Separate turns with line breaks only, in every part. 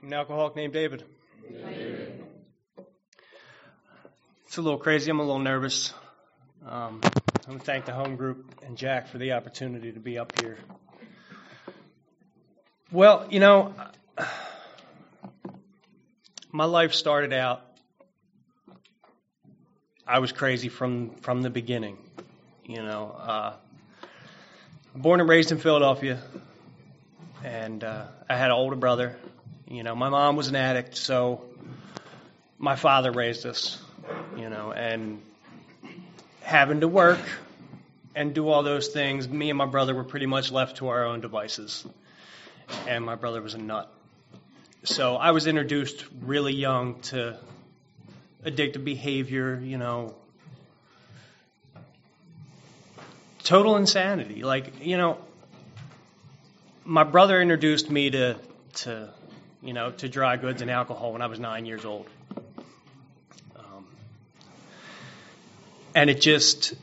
an alcoholic named David. It's a little crazy. I'm a little nervous. I want to thank the home group and Jack for the opportunity to be up here. Well, my life started out, I was crazy from the beginning. Born and raised in Philadelphia, and I had an older brother. My mom was an addict, so my father raised us, and having to work and do all those things, me and my brother were pretty much left to our own devices, and my brother was a nut. So I was introduced really young to addictive behavior, total insanity. My brother introduced me to dry goods and alcohol when I was 9 years old. And it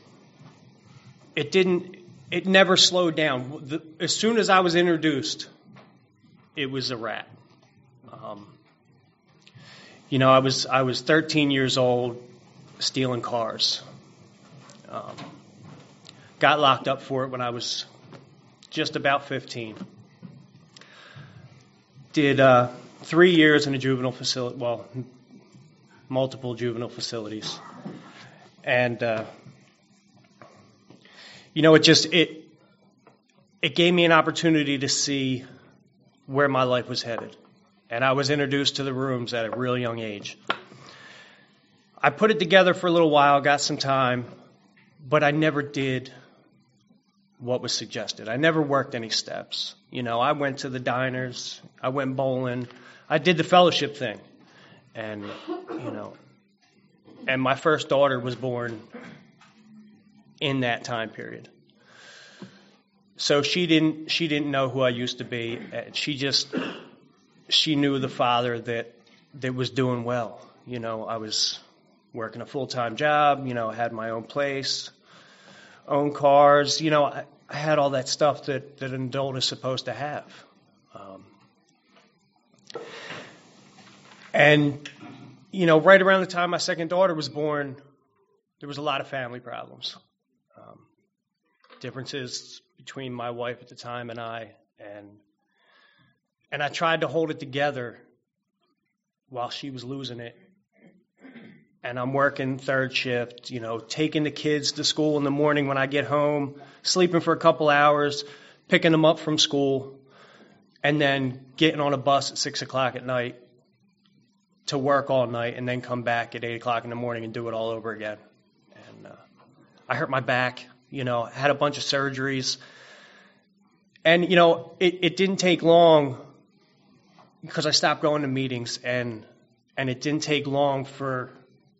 never slowed down. As soon as I was introduced, it was a wrap. I was 13 years old, stealing cars. Got locked up for it when I was just about 15. Did 3 years in a juvenile facility, multiple juvenile facilities. And, it gave me an opportunity to see where my life was headed. And I was introduced to the rooms at a real young age. I put it together for a little while, got some time, but I never did what was suggested. I never worked any steps. I went to the diners, I went bowling, I did the fellowship thing. And, and my first daughter was born in that time period. So she didn't know who I used to be. She knew the father that was doing well. I was working a full-time job, had my own place, own cars, I had all that stuff that an adult is supposed to have. Right around the time my second daughter was born, there was a lot of family problems. Differences between my wife at the time and I, and I tried to hold it together while she was losing it. And I'm working third shift, taking the kids to school in the morning when I get home, sleeping for a couple hours, picking them up from school, and then getting on a bus at 6 o'clock at night to work all night and then come back at 8 o'clock in the morning and do it all over again. And I hurt my back, had a bunch of surgeries. And, it didn't take long because I stopped going to meetings, and it didn't take long for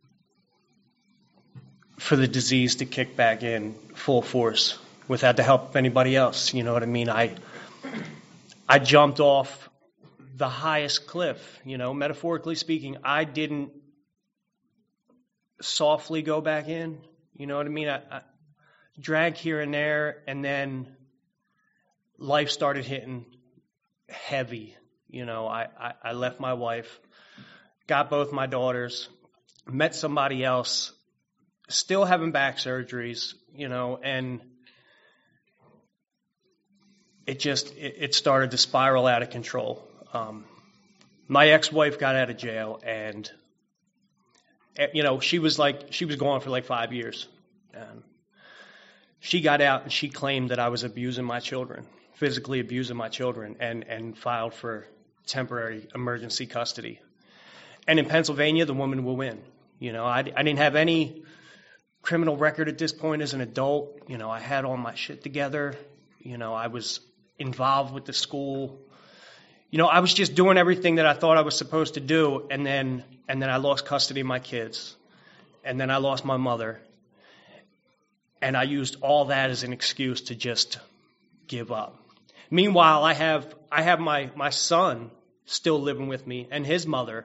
the disease to kick back in full force without the help of anybody else. You know what I mean? I jumped off the highest cliff, metaphorically speaking. I didn't softly go back in. You know what I mean? I drank here and there, and then life started hitting heavy. I left my wife, got both my daughters, met somebody else, still having back surgeries, and it started to spiral out of control. My ex-wife got out of jail, and she was gone for 5 years. She got out and she claimed that I was abusing my children, physically abusing my children, and filed for temporary emergency custody. And in Pennsylvania, the woman will win. I didn't have any criminal record at this point as an adult. I had all my shit together. I was involved with the school. I was just doing everything that I thought I was supposed to do, and then I lost custody of my kids, and then I lost my mother, and I used all that as an excuse to just give up. Meanwhile, I have my son still living with me and his mother,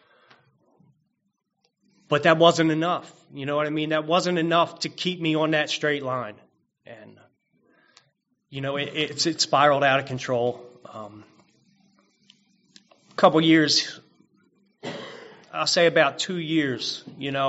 but that wasn't enough. You know what I mean? That wasn't enough to keep me on that straight line, and it spiraled out of control. couple years, I'll say about 2 years,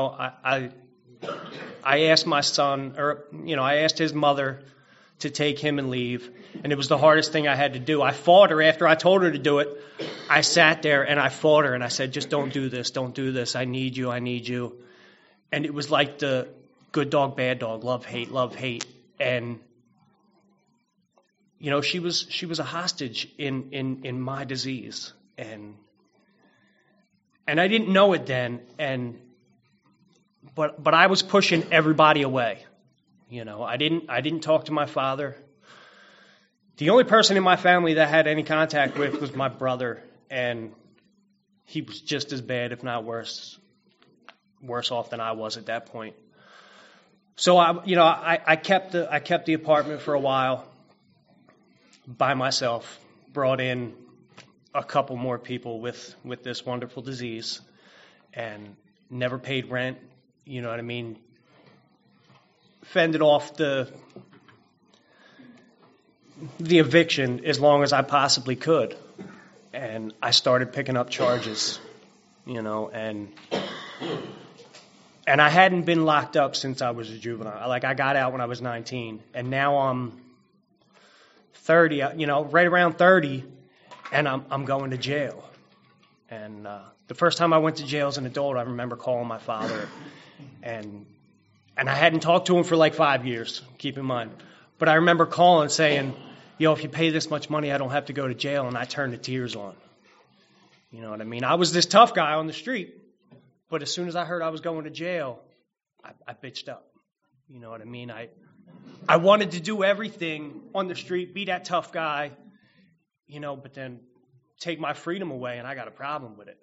I asked my son, I asked his mother to take him and leave, and it was the hardest thing I had to do. I fought her after I told her to do it. I sat there and I fought her, and I said, just don't do this, I need you. And it was like the good dog, bad dog, love, hate. And, she was a hostage in my disease. And I didn't know it then, but I was pushing everybody away. I didn't talk to my father. The only person in my family that I had any contact with was my brother, and he was just as bad, if not worse off than I was at that point. So I kept the apartment for a while by myself. Brought in a couple more people with this wonderful disease, and never paid rent. You know what I mean? Fended off the eviction as long as I possibly could, and I started picking up charges. And I hadn't been locked up since I was a juvenile. Like, I got out when I was 19, and now I'm 30. Right around 30. And I'm going to jail. And the first time I went to jail as an adult, I remember calling my father. And I hadn't talked to him for like 5 years, keep in mind. But I remember calling saying, if you pay this much money, I don't have to go to jail. And I turned the tears on. You know what I mean? I was this tough guy on the street. But as soon as I heard I was going to jail, I bitched up. You know what I mean? I wanted to do everything on the street, be that tough guy. But then take my freedom away, and I got a problem with it.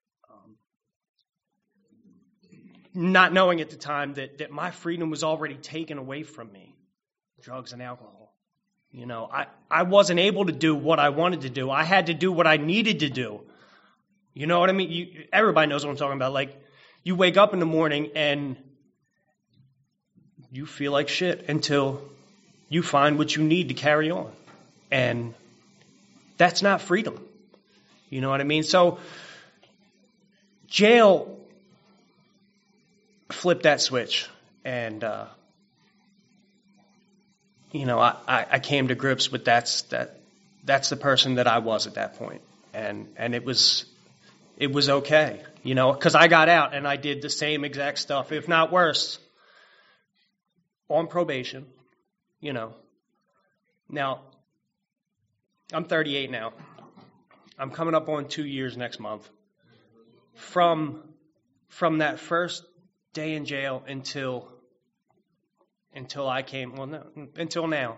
Not knowing at the time that my freedom was already taken away from me, drugs and alcohol. I wasn't able to do what I wanted to do. I had to do what I needed to do. You know what I mean? Everybody knows what I'm talking about. Like, you wake up in the morning and you feel like shit until you find what you need to carry on. And that's not freedom. You know what I mean? So jail flipped that switch. And, I came to grips with that's the person that I was at that point. And it was okay, because I got out and I did the same exact stuff, if not worse, on probation, Now, I'm 38 now. I'm coming up on 2 years next month. From that first day in jail until I came, until now,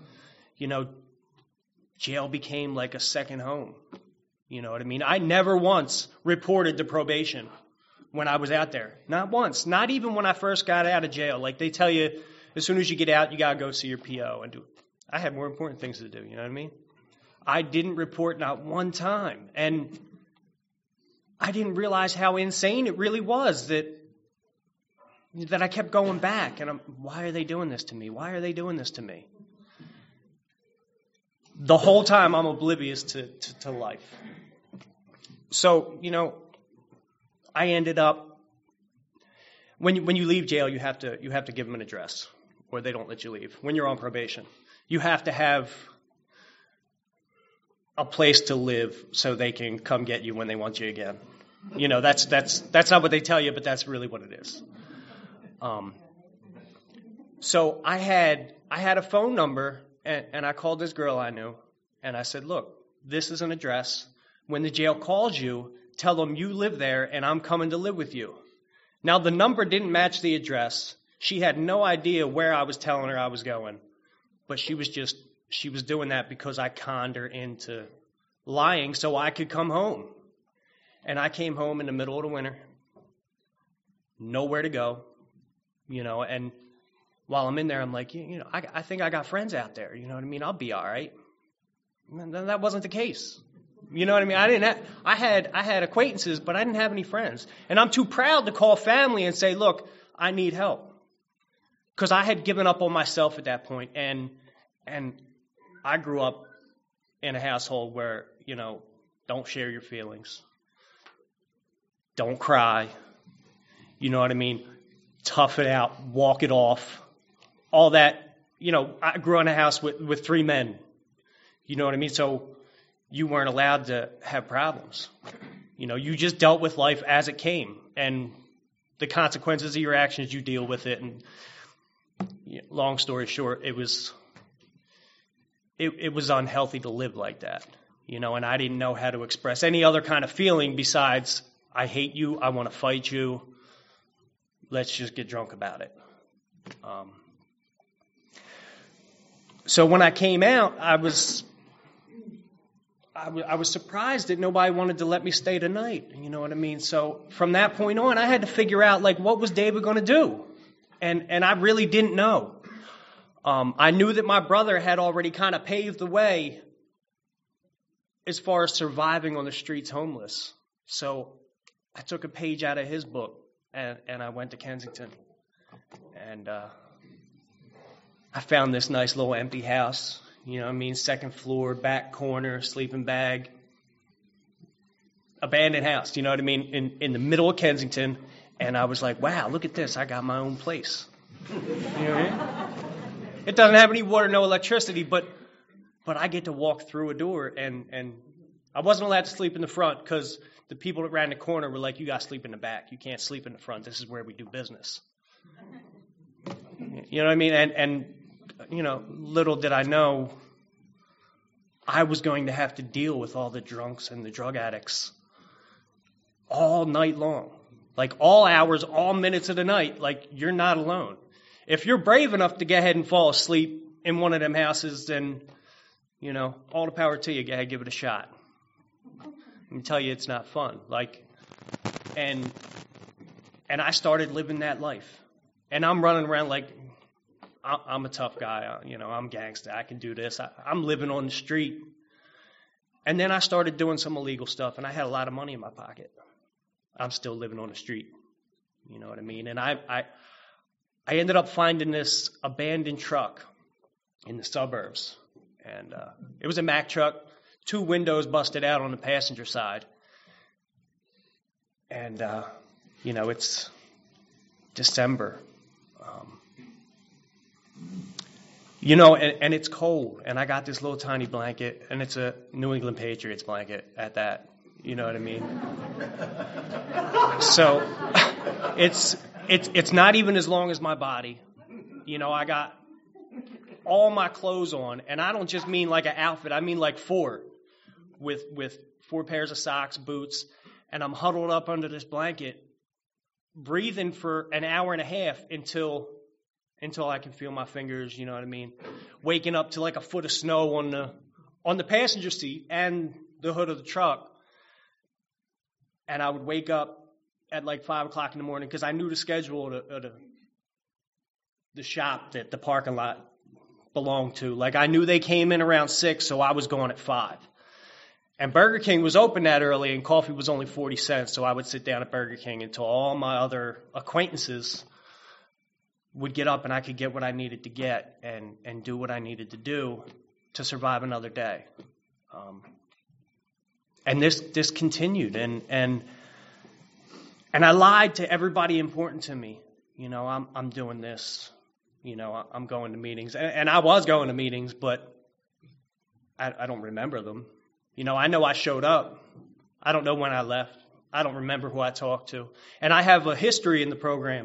jail became like a second home. You know what I mean? I never once reported to probation when I was out there. Not once. Not even when I first got out of jail. Like, they tell you, as soon as you get out, you got to go see your PO and do it. I had more important things to do, you know what I mean? I didn't report not one time. And I didn't realize how insane it really was that I kept going back. And why are they doing this to me? Why are they doing this to me? The whole time I'm oblivious to life. So, I ended up, when you leave jail, you have to give them an address, or they don't let you leave. When you're on probation, you have to have a place to live so they can come get you when they want you again. That's not what they tell you, but that's really what it is. So I had a phone number, and I called this girl I knew, and I said, look, this is an address. When the jail calls you, tell them you live there and I'm coming to live with you. Now, the number didn't match the address. She had no idea where I was telling her I was going. But she was doing that because I conned her into lying so I could come home. And I came home in the middle of the winter. Nowhere to go. And while I'm in there, I'm like, I think I got friends out there. You know what I mean? I'll be all right. And that wasn't the case. You know what I mean? I had acquaintances, but I didn't have any friends. And I'm too proud to call family and say, look, I need help. Because I had given up on myself at that point. And I grew up in a household where, the Don't share your feelings. Don't cry. You know what I mean? Tough it out. Walk it off. All that. You know, I grew up in a house with 3 men. You know what I mean? So you weren't allowed to have problems. You know, you just dealt with life as it came. And the consequences of your actions, you deal with it. And long story short, it was unhealthy to live like that. You know, and I didn't know how to express any other kind of feeling besides, I hate you, I want to fight you, let's just get drunk about it. So when I came out, I was surprised that nobody wanted to let me stay the night. You know what I mean? So from that point on, I had to figure out, like, what was David going to do? And I really didn't know. I knew that my brother had already kind of paved the way as far as surviving on the streets homeless. So I took a page out of his book, and I went to Kensington. And I found this nice little empty house, you know what I mean, 2nd floor, back corner, sleeping bag, abandoned house, you know what I mean, in the middle of Kensington. And I was like, wow, look at this, I got my own place. You know what I mean? It doesn't have any water, no electricity, but I get to walk through a door, and I wasn't allowed to sleep in the front because the people that ran the corner were like, you got to sleep in the back. You can't sleep in the front. This is where we do business. You know what I mean? And you know, little did I know I was going to have to deal with all the drunks and the drug addicts all night long. Like all hours, all minutes of the night. Like, you're not alone. If you're brave enough to go ahead and fall asleep in one of them houses, then, you know, all the power to you. Go ahead, give it a shot. Let me tell you, it's not fun. Like, and I started living that life. And I'm running around like, I'm a tough guy. You know, I'm gangster. I can do this. I'm living on the street. And then I started doing some illegal stuff, and I had a lot of money in my pocket. I'm still living on the street. You know what I mean? And I ended up finding this abandoned truck in the suburbs. And it was a Mack truck, 2 windows busted out on the passenger side. And, you know, it's December. You know, and it's cold. And I got this little tiny blanket, and it's a New England Patriots blanket at that. You know what I mean? So it's not even as long as my body. You know, I got all my clothes on, and I don't just mean like an outfit. I mean like 4, with 4 pairs of socks, boots, and I'm huddled up under this blanket, breathing for an hour and a half until I can feel my fingers. You know what I mean? Waking up to like a foot of snow on the passenger seat and the hood of the truck. And I would wake up at like 5 o'clock in the morning because I knew the schedule of the shop that the parking lot belonged to. Like, I knew they came in around 6, so I was going at 5. And Burger King was open that early, and coffee was only 40 cents, so I would sit down at Burger King until all my other acquaintances would get up and I could get what I needed to get and do what I needed to do to survive another day. And this continued, and I lied to everybody important to me. You know, I'm doing this. You know, I'm going to meetings, and I was going to meetings, but I don't remember them. You know I showed up. I don't know when I left. I don't remember who I talked to, and I have a history in the program.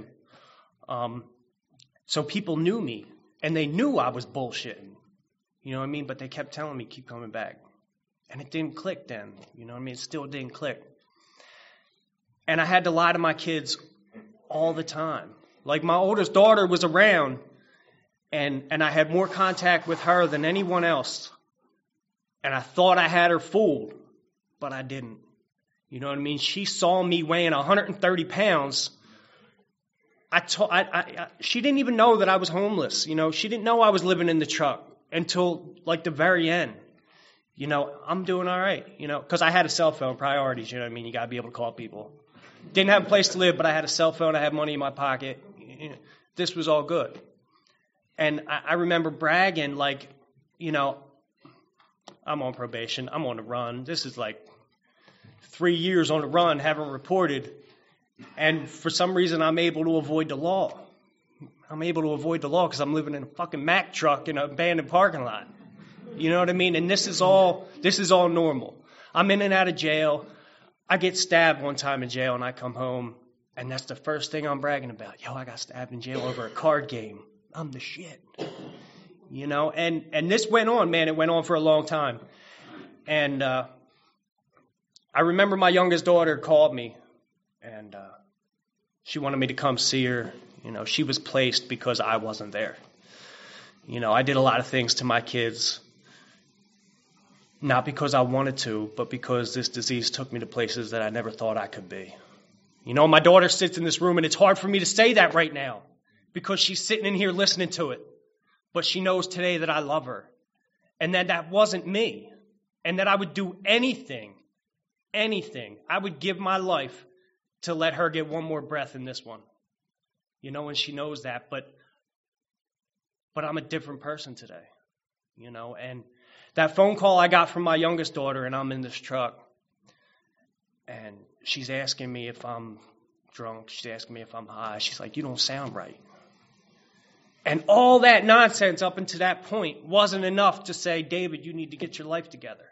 So people knew me, and they knew I was bullshitting. You know what I mean? But they kept telling me, keep coming back. And it didn't click then. You know what I mean? It still didn't click. And I had to lie to my kids all the time. Like, my oldest daughter was around, and I had more contact with her than anyone else. And I thought I had her fooled, but I didn't. You know what I mean? She saw me weighing 130 pounds. She didn't even know that I was homeless. You know, she didn't know I was living in the truck until like the very end. You know, I'm doing all right, you know, because I had a cell phone, priorities, you know what I mean? You got to be able to call people. Didn't have a place to live, but I had a cell phone. I had money in my pocket. You know, this was all good. And I remember bragging, like, you know, I'm on probation. I'm on the run. This is like 3 years on the run, haven't reported, and for some reason I'm able to avoid the law. I'm able to avoid the law because I'm living in a fucking Mack truck in an abandoned parking lot. You know what I mean? And this is all normal. I'm in and out of jail. I get stabbed one time in jail and I come home, and that's the first thing I'm bragging about. Yo, I got stabbed in jail over a card game. I'm the shit. You know, and this went on, man. It went on for a long time. And I remember my youngest daughter called me, and she wanted me to come see her. You know, she was placed because I wasn't there. You know, I did a lot of things to my kids, not because I wanted to, but because this disease took me to places that I never thought I could be. You know, my daughter sits in this room, and it's hard for me to say that right now because she's sitting in here listening to it. But she knows today that I love her, and that wasn't me, and that I would do anything. I would give my life to let her get one more breath in this one. You know, and she knows that, but I'm a different person today, you know, and that phone call I got from my youngest daughter, and I'm in this truck, and she's asking me if I'm drunk. She's asking me if I'm high. She's like, you don't sound right. And all that nonsense up until that point wasn't enough to say, David, you need to get your life together.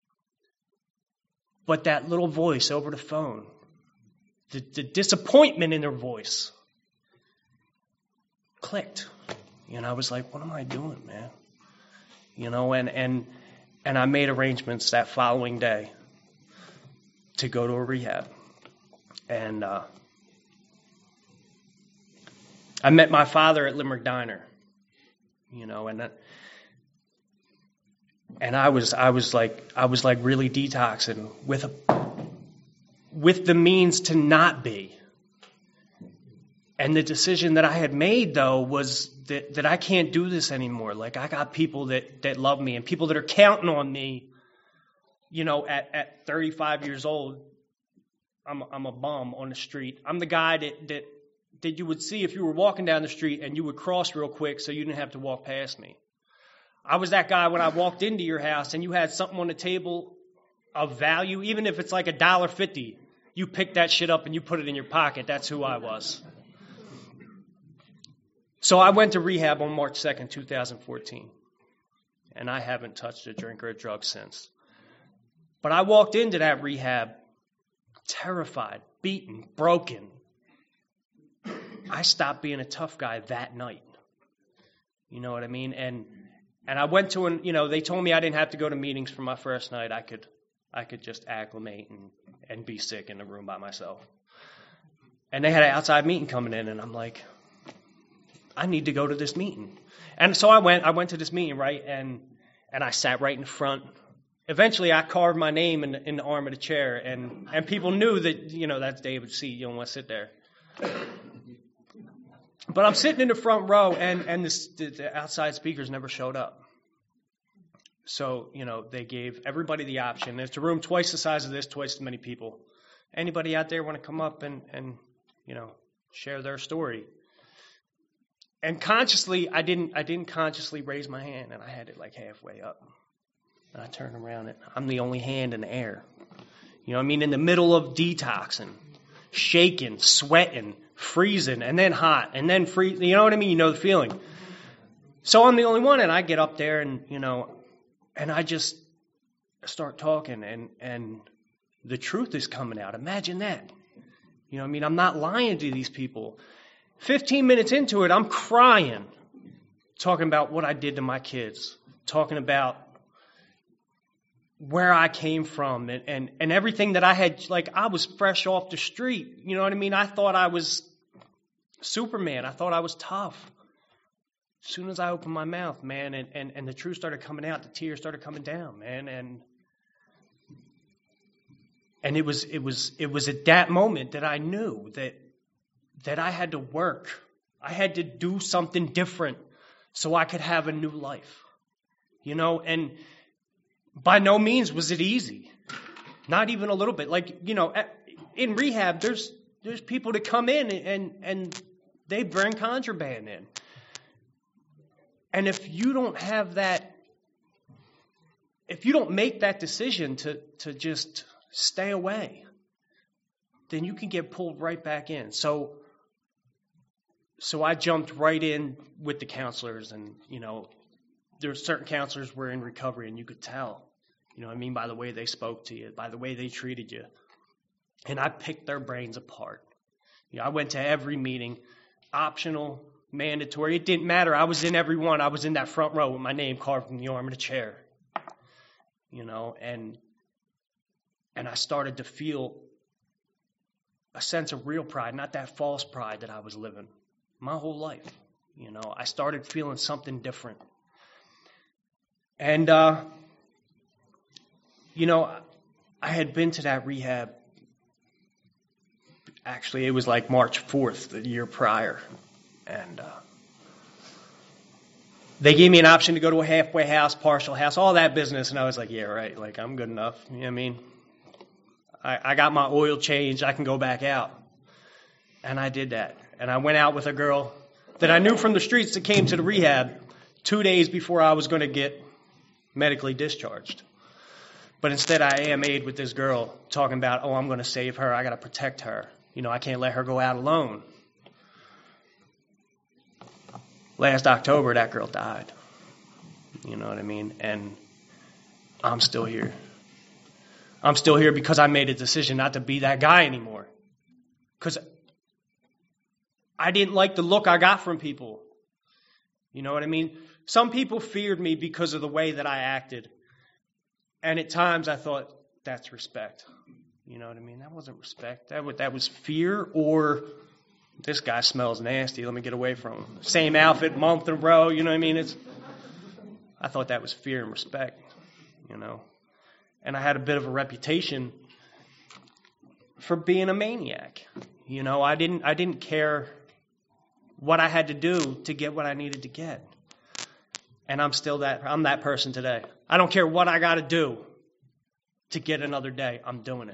But that little voice over the phone, the disappointment in her voice, clicked. And I was like, what am I doing, man? You know, and I made arrangements that following day to go to a rehab. And I met my father at Limerick Diner, you know, and I was like really detoxing with the means to not be. And the decision that I had made, though, was that I can't do this anymore. Like, I got people that love me and people that are counting on me, you know, at 35 years old. I'm a bum on the street. I'm the guy that you would see if you were walking down the street and you would cross real quick so you didn't have to walk past me. I was that guy when I walked into your house and you had something on the table of value, even if it's like $1.50, you pick that shit up and you put it in your pocket. That's who I was. So I went to rehab on March 2nd, 2014, and I haven't touched a drink or a drug since. But I walked into that rehab terrified, beaten, broken. I stopped being a tough guy that night. You know what I mean? And I went to they told me I didn't have to go to meetings for my first night. I could just acclimate and be sick in the room by myself. And they had an outside meeting coming in, and I'm like, I need to go to this meeting. And so I went to this meeting, right? And I sat right in front. Eventually I carved my name in the arm of the chair, and people knew that, you know, that's David's seat. You don't want to sit there. But I'm sitting in the front row, and the outside speakers never showed up. So, you know, they gave everybody the option. There's a room twice the size of this, twice as many people. Anybody out there want to come up and you know, share their story? And consciously, I didn't consciously raise my hand, and I had it like halfway up. And I turned around, and I'm the only hand in the air. You know what I mean? In the middle of detoxing, shaking, sweating, freezing, and then hot, and then freeze. You know what I mean? You know the feeling. So I'm the only one, and I get up there, and, you know, and I just start talking, and the truth is coming out. Imagine that. You know what I mean? I'm not lying to these people. 15 minutes into it, I'm crying, talking about what I did to my kids, talking about where I came from and everything that I had. Like, I was fresh off the street. You know what I mean? I thought I was Superman. I thought I was tough. As soon as I opened my mouth, man, and the truth started coming out, the tears started coming down, man, and it was at that moment that I knew that I had to work. I had to do something different so I could have a new life. You know, and by no means was it easy. Not even a little bit. Like, you know, in rehab, there's people that come in and they bring contraband in. And if you don't have that, if you don't make that decision to just stay away. Then you can get pulled right back in. So I jumped right in with the counselors, and, there were certain counselors were in recovery, and you could tell, by the way they spoke to you, by the way they treated you. And I picked their brains apart. I went to every meeting, optional, mandatory. It didn't matter. I was in every one. I was in that front row with my name carved in the arm of the chair. And I started to feel a sense of real pride, not that false pride that I was living my whole life. I started feeling something different. And, I had been to that rehab. Actually, it was like March 4th, the year prior. And they gave me an option to go to a halfway house, partial house, all that business. And I was like, yeah, right. Like, I'm good enough. You know what I mean? I got my oil changed. I can go back out. And I did that. And I went out with a girl that I knew from the streets that came to the rehab 2 days before I was going to get medically discharged. But instead, I AMA'd with this girl talking about, I'm going to save her. I got to protect her. I can't let her go out alone. Last October, that girl died. You know what I mean? And I'm still here. I'm still here because I made a decision not to be that guy anymore. Because I didn't like the look I got from people. You know what I mean? Some people feared me because of the way that I acted. And at times I thought, that's respect. You know what I mean? That wasn't respect. That was fear, or this guy smells nasty. Let me get away from him. Same outfit, month in a row. You know what I mean? I thought that was fear and respect. And I had a bit of a reputation for being a maniac. I didn't care what I had to do to get what I needed to get. And I'm that person today. I don't care what I got to do to get another day. I'm doing it.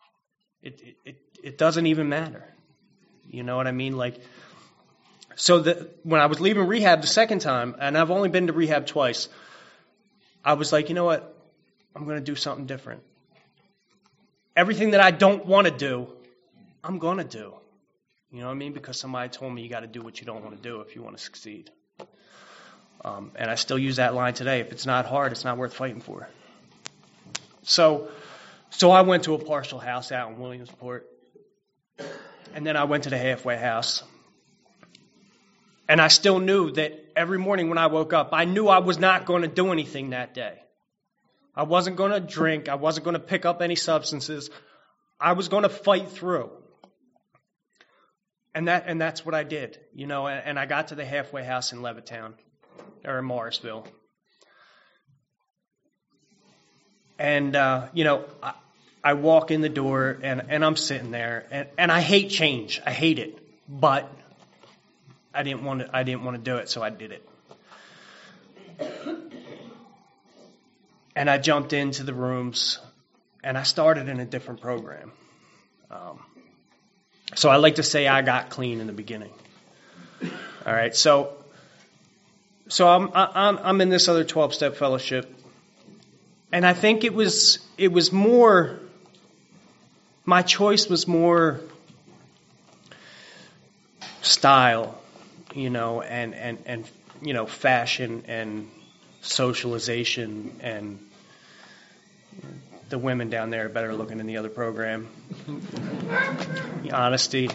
It doesn't even matter. You know what I mean? When I was leaving rehab the second time, and I've only been to rehab twice, I was like, you know what? I'm going to do something different. Everything that I don't want to do, I'm going to do. You know what I mean? Because somebody told me you got to do what you don't want to do if you want to succeed. And I still use that line today. If it's not hard, it's not worth fighting for. So I went to a partial house out in Williamsport. And then I went to the halfway house. And I still knew that every morning when I woke up, I knew I was not going to do anything that day. I wasn't going to drink. I wasn't going to pick up any substances. I was going to fight through. And that's what I did, and I got to the halfway house in Levittown, or in Morrisville. And, I walk in the door, and I'm sitting there, and I hate change. I hate it. But I didn't want to do it, so I did it. And I jumped into the rooms, and I started in a different program. So I like to say I got clean in the beginning. All right, so I'm in this other 12-step fellowship, and I think it was more. My choice was more style, and fashion and socialization, and the women down there are better looking than the other program. The honesty.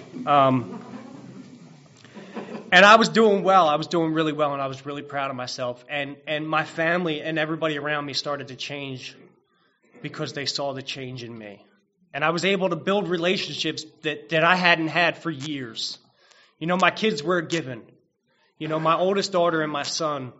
And I was doing well. I was doing really well, and I was really proud of myself. And my family and everybody around me started to change because they saw the change in me. And I was able to build relationships that I hadn't had for years. My kids were a given. My oldest daughter and my son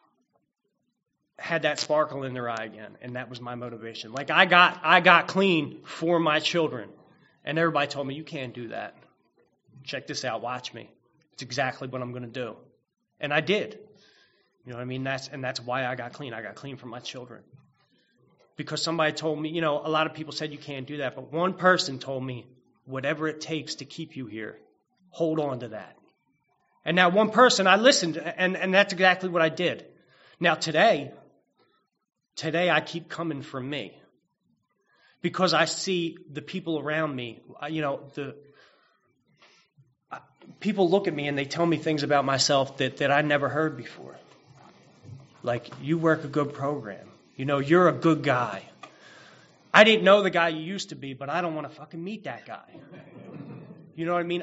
had that sparkle in their eye again, and that was my motivation. I got clean for my children. And everybody told me, you can't do that. Check this out. Watch me. It's exactly what I'm going to do. And I did. You know what I mean? That's why I got clean. I got clean for my children. Because somebody told me, a lot of people said you can't do that. But one person told me, whatever it takes to keep you here, hold on to that. And that one person, I listened, and that's exactly what I did. Now today I keep coming from me. because I see the people around me. People look at me and they tell me things about myself that I never heard before. Like, you work a good program. You're a good guy. I didn't know the guy you used to be, but I don't want to fucking meet that guy. You know what I mean?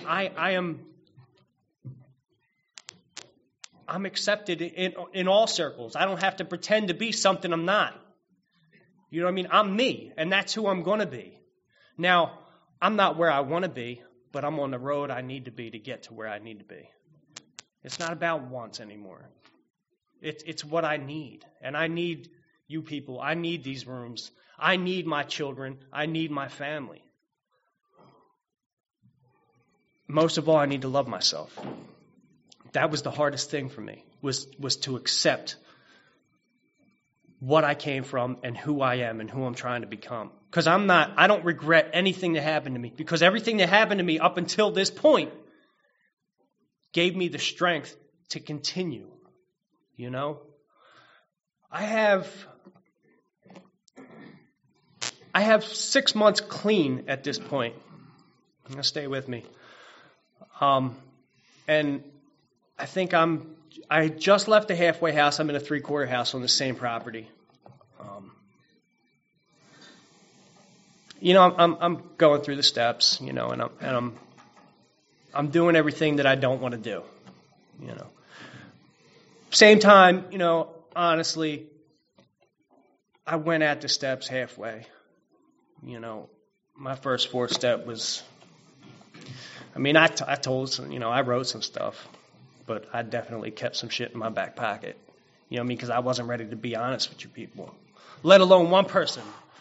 I'm accepted in all circles. I don't have to pretend to be something I'm not. You know what I mean? I'm me, and that's who I'm going to be. Now, I'm not where I want to be, but I'm on the road I need to be to get to where I need to be. It's not about wants anymore. It's what I need. And I need you people. I need these rooms. I need my children. I need my family. Most of all, I need to love myself. That was the hardest thing for me, was to accept what I came from and who I am and who I'm trying to become. Because I don't regret anything that happened to me, because everything that happened to me up until this point gave me the strength to continue. I have 6 months clean at this point. Stay with me. And I think I just left the halfway house. I'm in a 3/4 house on the same property. I'm going through the steps, and I'm doing everything that I don't want to do, Same time, honestly, I went at the steps halfway. My first 4th step was, I told, I wrote some stuff, but I definitely kept some shit in my back pocket, because I wasn't ready to be honest with you people, let alone one person.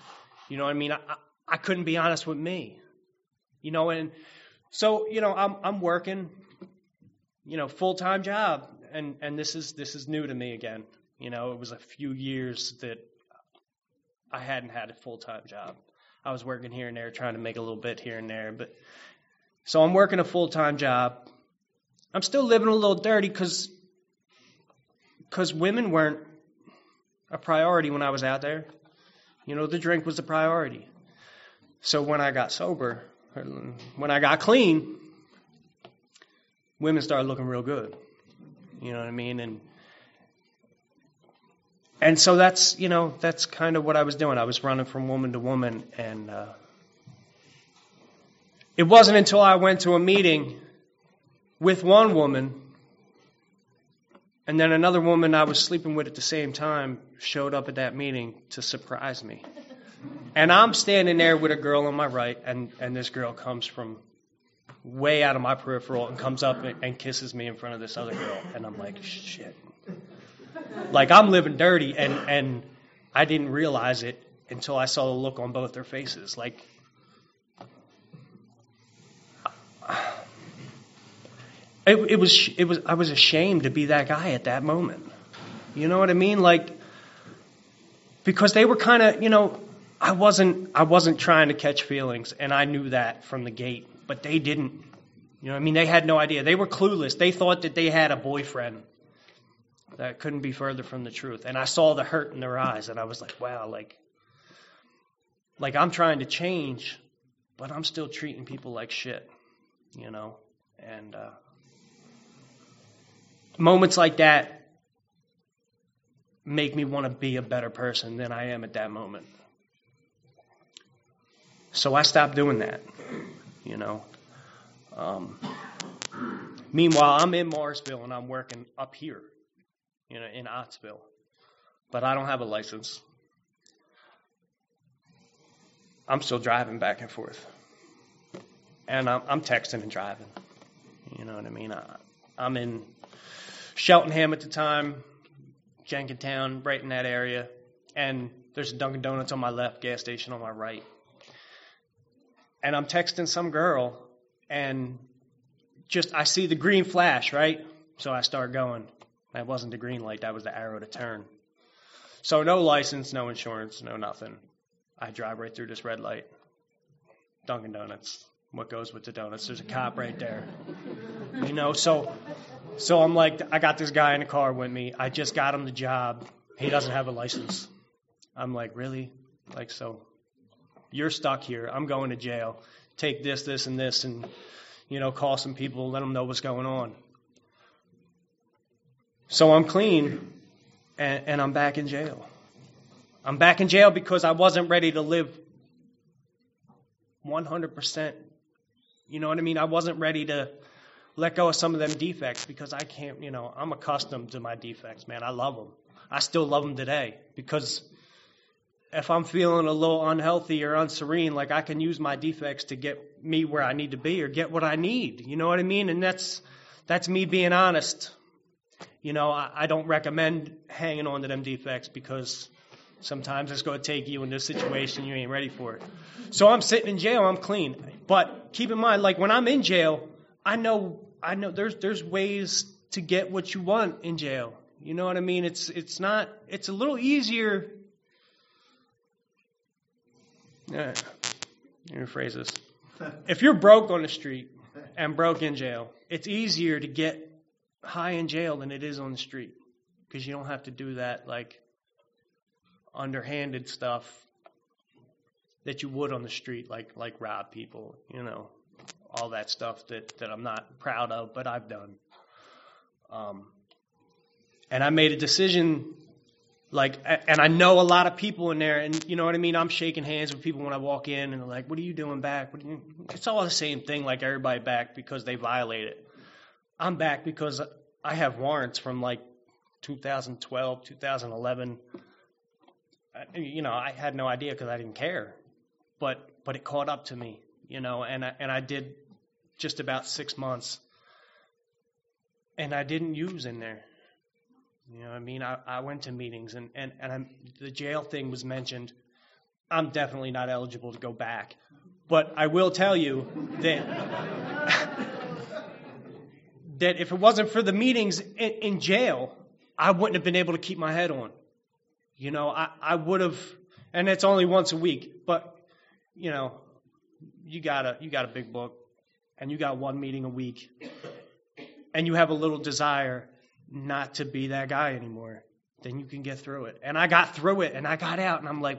I couldn't be honest with me, and so, I'm working, full-time job, and this is new to me again. It was a few years that I hadn't had a full-time job. I was working here and there, trying to make a little bit here and there, so I'm working a full-time job. I'm still living a little dirty because women weren't a priority when I was out there. The drink was the priority. So when I got sober, when I got clean, women started looking real good. You know what I mean? And so that's kind of what I was doing. I was running from woman to woman, and it wasn't until I went to a meeting with one woman, and then another woman I was sleeping with at the same time showed up at that meeting to surprise me. And I'm standing there with a girl on my right, and this girl comes from way out of my peripheral and comes up and kisses me in front of this other girl. And I'm like, shit. Like, I'm living dirty, and I didn't realize it until I saw the look on both their faces. Like, I was ashamed to be that guy at that moment. You know what I mean? Like, because they were kind of, I wasn't trying to catch feelings, and I knew that from the gate, but they didn't. You know what I mean? They had no idea. They were clueless. They thought that they had a boyfriend. That couldn't be further from the truth. And I saw the hurt in their eyes, and I was like, wow, like I'm trying to change, but I'm still treating people like shit, And moments like that make me want to be a better person than I am at that moment. So I stopped doing that, Meanwhile, I'm in Morrisville, and I'm working up here, in Ottsville. But I don't have a license. I'm still driving back and forth. And I'm texting and driving. You know what I mean? I'm in Cheltenham at the time, Jenkintown, right in that area. And there's a Dunkin' Donuts on my left, gas station on my right. And I'm texting some girl, and I see the green flash, right? So I start going. That wasn't the green light, that was the arrow to turn. So no license, no insurance, no nothing. I drive right through this red light. Dunkin' Donuts. What goes with the donuts? There's a cop right there. So I'm like, I got this guy in the car with me. I just got him the job. He doesn't have a license. I'm like, really? Like, so You're stuck here. I'm going to jail. Take this, this, and this, and, call some people, let them know what's going on. So I'm clean, and I'm back in jail. I'm back in jail because I wasn't ready to live 100%. You know what I mean? I wasn't ready to let go of some of them defects because I can't, I'm accustomed to my defects, man. I love them. I still love them today because if I'm feeling a little unhealthy or unserene, like I can use my defects to get me where I need to be or get what I need. You know what I mean? And that's me being honest. I don't recommend hanging on to them defects because sometimes it's going to take you into a situation you ain't ready for it. So I'm sitting in jail, I'm clean. But keep in mind, like when I'm in jail, I know there's ways to get what you want in jail. You know what I mean? It's a little easier. Let me rephrase this. If you're broke on the street and broke in jail, it's easier to get high in jail than it is on the street because you don't have to do that like underhanded stuff that you would on the street, like rob people, all that stuff that I'm not proud of, but I've done. And I made a decision, and I know a lot of people in there, and you know what I mean? I'm shaking hands with people when I walk in, and they're like, what are you doing back? It's all the same thing, like everybody back because they violated. I'm back because I have warrants from 2012, 2011. I had no idea because I didn't care, but it caught up to me, and I did just about 6 months, and I didn't use in there. You know what I mean? I went to meetings, and the jail thing was mentioned. I'm definitely not eligible to go back, but I will tell you that that if it wasn't for the meetings in jail, I wouldn't have been able to keep my head on. I would have, and it's only once a week, but, you got a big book, and you got one meeting a week, and you have a little desire not to be that guy anymore, then you can get through it. And I got through it, and I got out, and I'm like,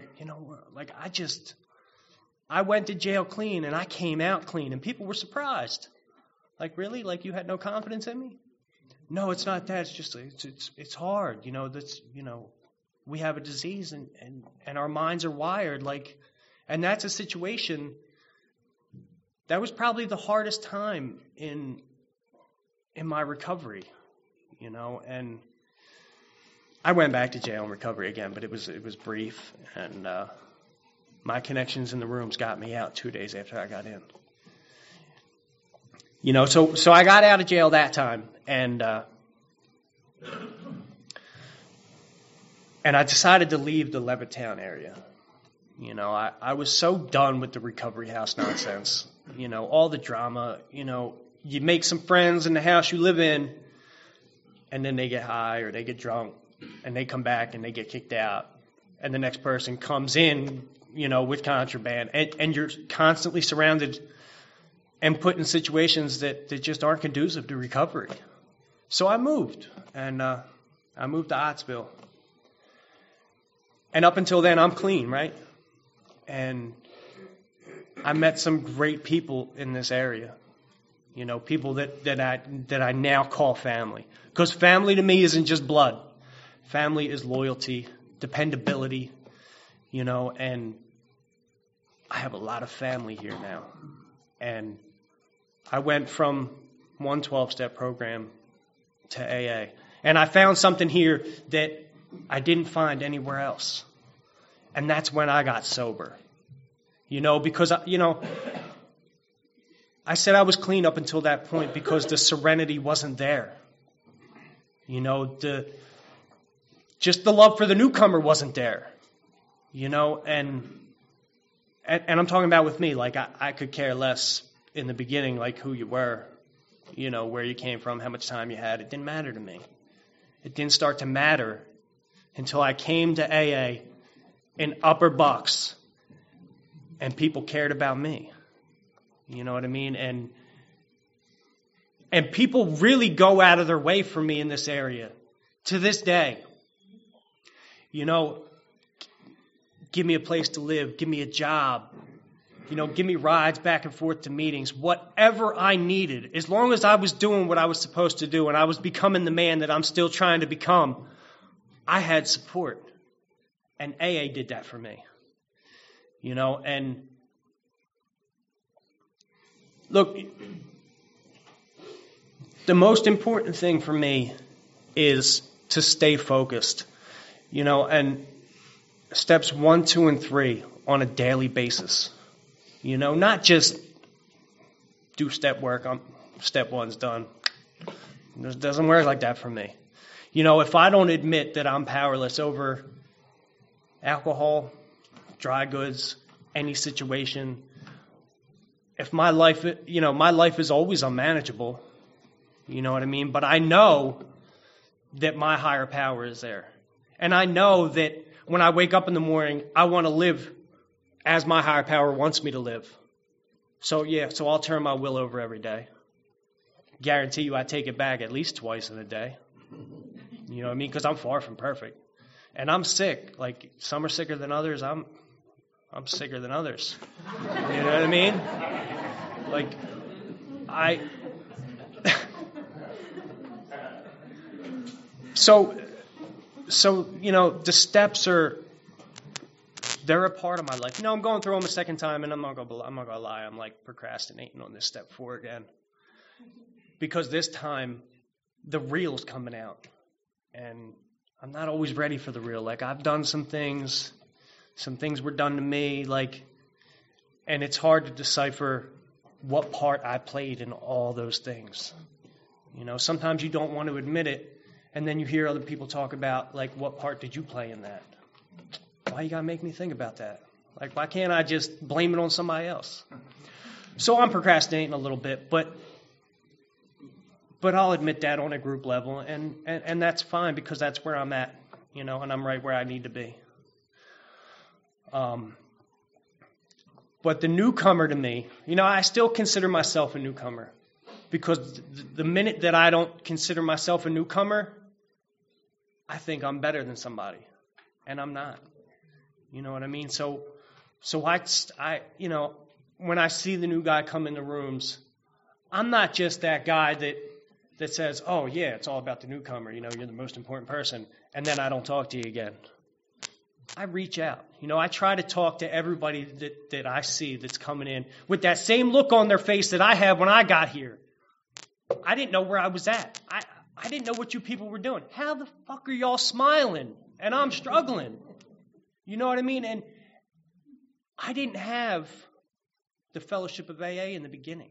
I went to jail clean, and I came out clean, and people were surprised. Like, really? Like, you had no confidence in me? No, it's not that. It's just, it's hard. We have a disease and our minds are wired. And that's a situation that was probably the hardest time in my recovery, and I went back to jail in recovery again, but it was brief, and my connections in the rooms got me out 2 days after I got in. So I got out of jail that time, and I decided to leave the Levittown area. I was so done with the recovery house nonsense. All the drama. You make some friends in the house you live in, and then they get high or they get drunk, and they come back and they get kicked out, and the next person comes in, with contraband, and you're constantly surrounded and put in situations that just aren't conducive to recovery. So I moved, and I moved to Ottsville. And up until then, I'm clean, right? And I met some great people in this area. People that I now call family. Because family to me isn't just blood. Family is loyalty, dependability, and I have a lot of family here now. And I went from one 12-step program to AA. And I found something here that I didn't find anywhere else. And that's when I got sober. Because, I said I was clean up until that point because the serenity wasn't there. Just the love for the newcomer wasn't there. And I'm talking about with me, I could care less in the beginning, who you were, where you came from, how much time you had. It didn't matter to me. It didn't start to matter until I came to AA in Upper Bucks and people cared about me. You know what I mean? And people really go out of their way for me in this area to this day. Give me a place to live, give me a job, give me rides back and forth to meetings, whatever I needed, as long as I was doing what I was supposed to do and I was becoming the man that I'm still trying to become, I had support. And AA did that for me. And look, the most important thing for me is to stay focused, and steps 1, 2, and 3 on a daily basis. Not just do step work. Step 1's done. It doesn't work like that for me. If I don't admit that I'm powerless over alcohol, dry goods, any situation, if my life is always unmanageable, you know what I mean? But I know that my higher power is there. And I know that when I wake up in the morning, I want to live as my higher power wants me to live. So I'll turn my will over every day. Guarantee you I take it back at least twice in a day. You know what I mean? Because I'm far from perfect. And I'm sick. Like, some are sicker than others. I'm sicker than others. You know what I mean? Like, So, the steps they're a part of my life. I'm going through them a second time, and I'm not gonna lie. I'm like procrastinating on this step 4 again, because this time the real's coming out, and I'm not always ready for the real. Like, I've done some things were done to me, and it's hard to decipher what part I played in all those things. Sometimes you don't want to admit it. And then you hear other people talk about, what part did you play in that? Why you got to make me think about that? Why can't I just blame it on somebody else? So I'm procrastinating a little bit, but I'll admit that on a group level, and that's fine, because that's where I'm at, and I'm right where I need to be. But the newcomer to me, I still consider myself a newcomer, because the minute that I don't consider myself a newcomer, I think I'm better than somebody, and I'm not. You know what I mean? So I when I see the new guy come in the rooms, I'm not just that guy that says, "Oh yeah, it's all about the newcomer. You're the most important person," and then I don't talk to you again. I reach out. I try to talk to everybody that I see that's coming in with that same look on their face that I had when I got here. I didn't know where I was at. I didn't know what you people were doing. How the fuck are y'all smiling? And I'm struggling. You know what I mean? And I didn't have the fellowship of AA in the beginning.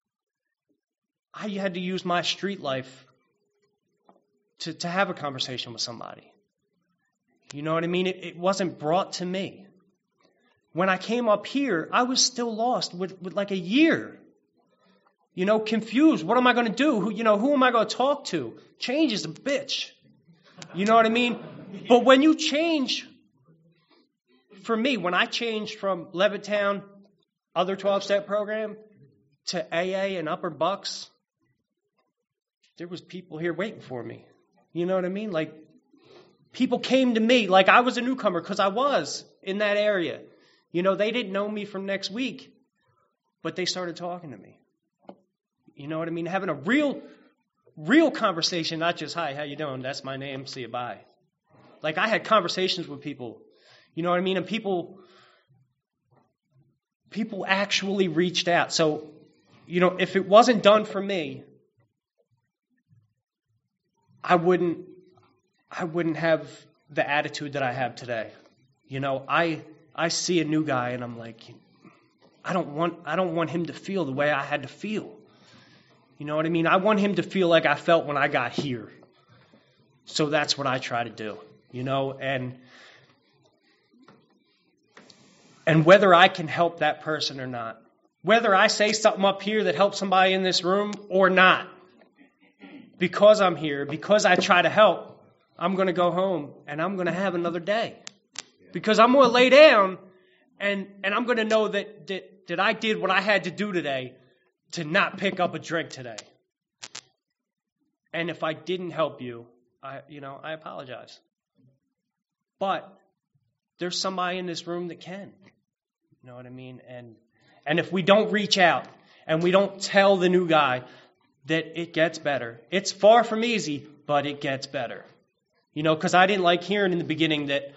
I had to use my street life to have a conversation with somebody. You know what I mean? It wasn't brought to me. When I came up here, I was still lost with like a year. Confused. What am I going to do? Who am I going to talk to? Change is a bitch. You know what I mean? But when you change, for me, when I changed from Levittown, other 12-step program, to AA and Upper Bucks, there was people here waiting for me. You know what I mean? People came to me like I was a newcomer, because I was in that area. They didn't know me from next week, but they started talking to me. You know what I mean? Having a real conversation, not just, "Hi, how you doing? That's my name. See you, bye." I had conversations with people. You know what I mean? And people actually reached out. So, if it wasn't done for me, I wouldn't have the attitude that I have today. I see a new guy and I'm like, I don't want him to feel the way I had to feel. You know what I mean? I want him to feel like I felt when I got here. So that's what I try to do, and whether I can help that person or not, whether I say something up here that helps somebody in this room or not, because I'm here, because I try to help, I'm going to go home and I'm going to have another day, because I'm going to lay down and I'm going to know that I did what I had to do today to not pick up a drink today. And if I didn't help you, I apologize. But there's somebody in this room that can. You know what I mean? And if we don't reach out and we don't tell the new guy that it gets better, it's far from easy, but it gets better. Because I didn't like hearing in the beginning that,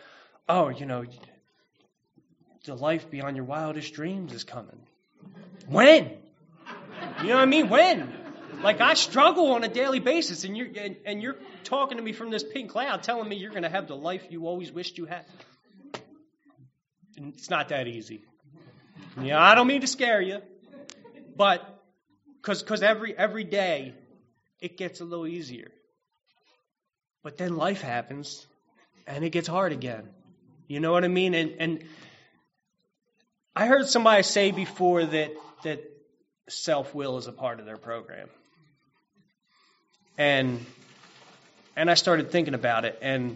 the life beyond your wildest dreams is coming. When? You know what I mean? When? Like, I struggle on a daily basis, and you're talking to me from this pink cloud, telling me you're going to have the life you always wished you had. And it's not that easy. I don't mean to scare you, but because every day it gets a little easier. But then life happens, and it gets hard again. You know what I mean? And I heard somebody say before that self-will is a part of their program. And I started thinking about it, and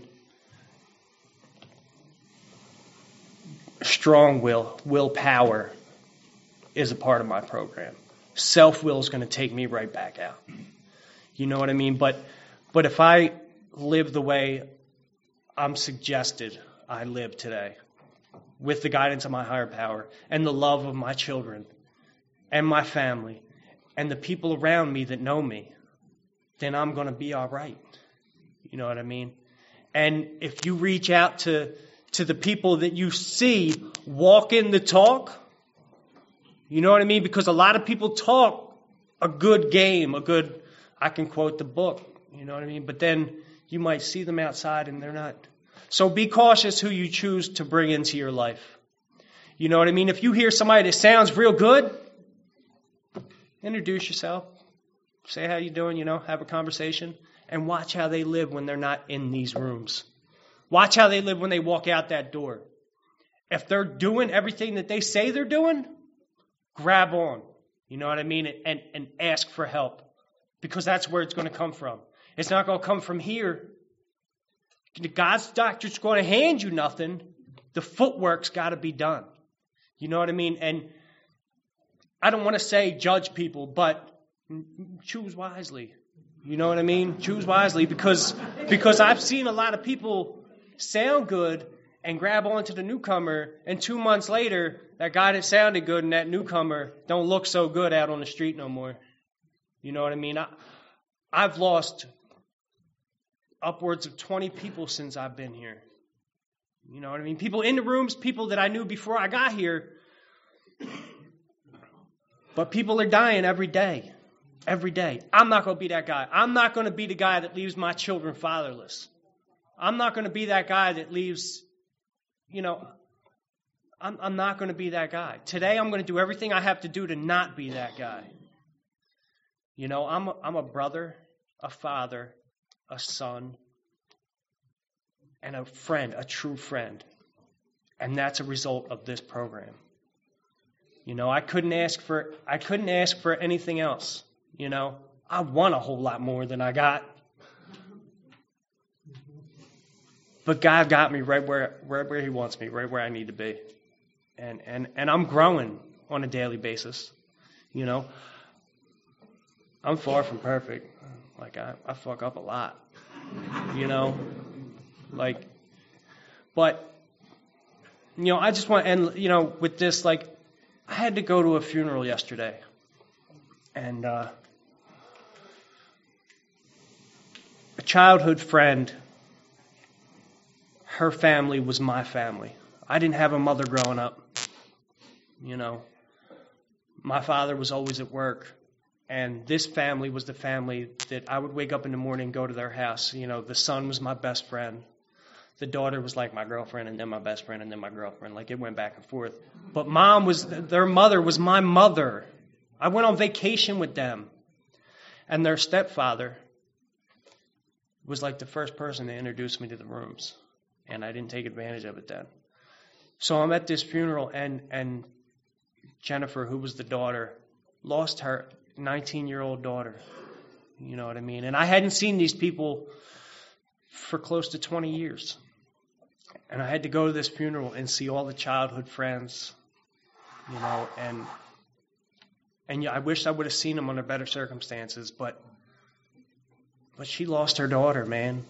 strong willpower is a part of my program. Self-will is going to take me right back out. You know what I mean? But if I live the way I'm suggested I live today, with the guidance of my higher power and the love of my children and my family and the people around me that know me, then I'm going to be all right. You know what I mean? And if you reach out to the people that you see walking the talk, you know what I mean? Because a lot of people talk a good game, I can quote the book, you know what I mean? But then you might see them outside and they're not. So be cautious who you choose to bring into your life. You know what I mean? If you hear somebody that sounds real good, introduce yourself. Say how you doing, have a conversation. And watch how they live when they're not in these rooms. Watch how they live when they walk out that door. If they're doing everything that they say they're doing, grab on. You know what I mean? And ask for help. Because that's where it's going to come from. It's not going to come from here. God's doctor's going to hand you nothing. The footwork's got to be done. You know what I mean? And I don't want to say judge people, but choose wisely. You know what I mean? Choose wisely because I've seen a lot of people sound good and grab onto the newcomer, and 2 months later, that guy that sounded good and that newcomer don't look so good out on the street no more. You know what I mean? I've lost upwards of 20 people since I've been here. You know what I mean? People in the rooms, people that I knew before I got here. But people are dying every day. Every day. I'm not going to be that guy. I'm not going to be the guy that leaves my children fatherless. I'm not going to be that guy that leaves, I'm not going to be that guy. Today I'm going to do everything I have to do to not be that guy. I'm a brother, a father, a son, and a friend, a true friend. And that's a result of this program. I couldn't ask for anything else. I want a whole lot more than I got. But God got me right where He wants me, right where I need to be. And I'm growing on a daily basis. I'm far from perfect. Like, I fuck up a lot. But, I just want to end, with this, I had to go to a funeral yesterday. And a childhood friend, her family was my family. I didn't have a mother growing up. My father was always at work. And this family was the family that I would wake up in the morning and go to their house. The son was my best friend. The daughter was like my girlfriend, and then my best friend, and then my girlfriend. Like, it went back and forth. But their mother was my mother. I went on vacation with them. And their stepfather was like the first person to introduce me to the rooms. And I didn't take advantage of it then. So I'm at this funeral, and Jennifer, who was the daughter, lost her 19-year-old daughter. You know what I mean? And I hadn't seen these people for close to 20 years. And I had to go to this funeral and see all the childhood friends, and I wish I would have seen them under better circumstances, but she lost her daughter, man.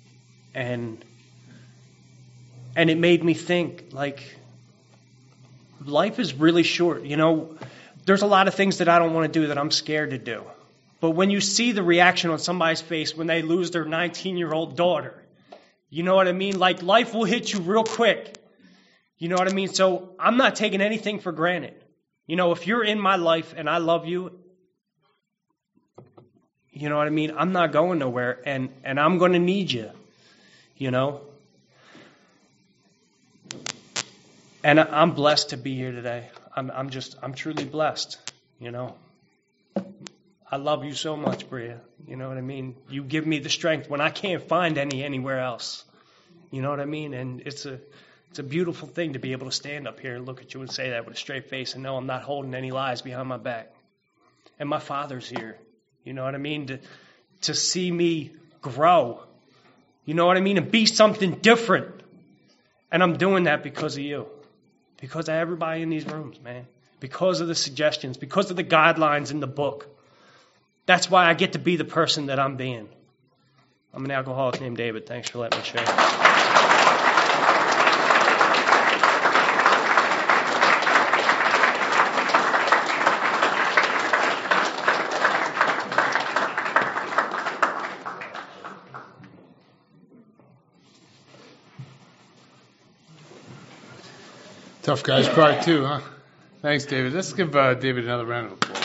And it made me think, life is really short. There's a lot of things that I don't want to do that I'm scared to do. But when you see the reaction on somebody's face when they lose their 19-year-old daughter, you know what I mean? Like, life will hit you real quick. You know what I mean? So I'm not taking anything for granted. If you're in my life and I love you, you know what I mean? I'm not going nowhere, and I'm going to need you, And I'm blessed to be here today. I'm truly blessed, I love you so much, Bria. You know what I mean? You give me the strength when I can't find anywhere else. You know what I mean? And it's a beautiful thing to be able to stand up here and look at you and say that with a straight face and know I'm not holding any lies behind my back. And my father's here. You know what I mean? To see me grow. You know what I mean? And be something different. And I'm doing that because of you. Because of everybody in these rooms, man. Because of the suggestions. Because of the guidelines in the book. That's why I get to be the person that I'm being. I'm an alcoholic named David. Thanks for letting me share.
Tough Guys Part 2, huh? Thanks, David. Let's give David another round of applause.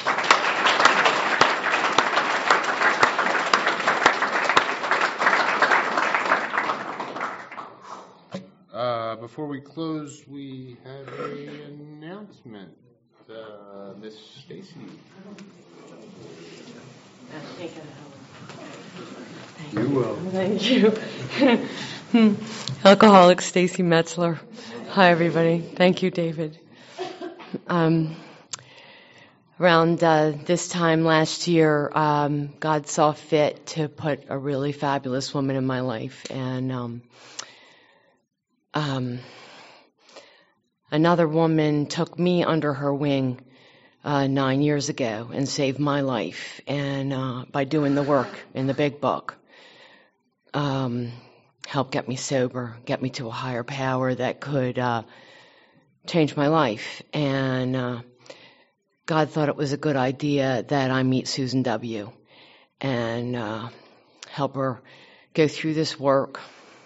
Before we close, we have an announcement. Miss Stacy. You will.
Thank you. Alcoholic Stacy Metzler. Hi, everybody. Thank you, David. Around this time last year, God saw fit to put a really fabulous woman in my life, and another woman took me under her wing 9 years ago and saved my life, and by doing the work in the big book, helped get me sober, get me to a higher power that could change my life. And God thought it was a good idea that I meet Susan W. and help her go through this work.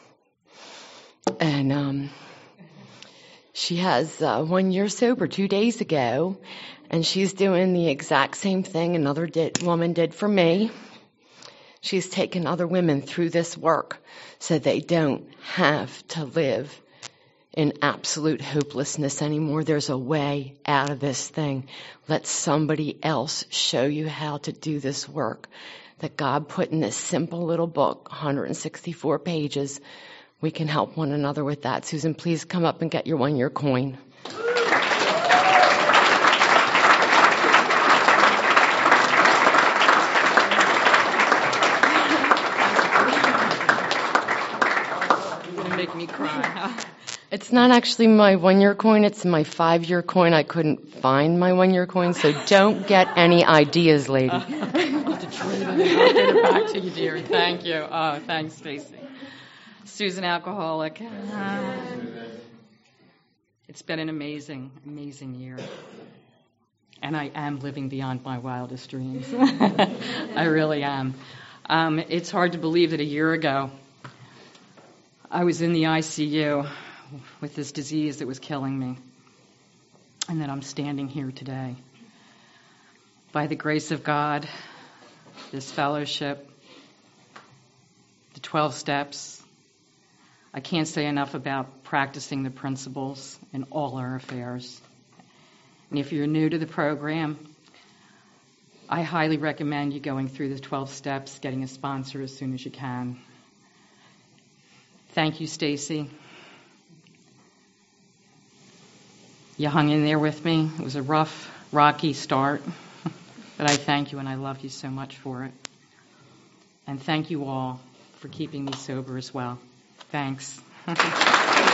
And she has 1 year sober 2 days ago, and she's doing the exact same thing another woman did for me. She's taken other women through this work so they don't have to live in absolute hopelessness anymore. There's a way out of this thing. Let somebody else show you how to do this work that God put in this simple little book, 164 pages. We can help one another with that. Susan, please come up and get your 1 year coin.
You're going to make me cry.
It's not actually my 1 year coin, it's my 5 year coin. I couldn't find my 1 year coin, so don't get any ideas, lady.
I'll get it back to you, dear. Thank you. Thanks, Stacy. Susan, alcoholic. It's been an amazing, amazing year. And I am living beyond my wildest dreams. I really am. It's hard to believe that a year ago I was in the ICU with this disease that was killing me, and that I'm standing here today. By the grace of God, this fellowship, the 12 steps, I can't say enough about practicing the principles in all our affairs. And if you're new to the program, I highly recommend you going through the 12 steps, getting a sponsor as soon as you can. Thank you, Stacy. You hung in there with me. It was a rough, rocky start, but I thank you and I love you so much for it. And thank you all for keeping me sober as well. Thanks.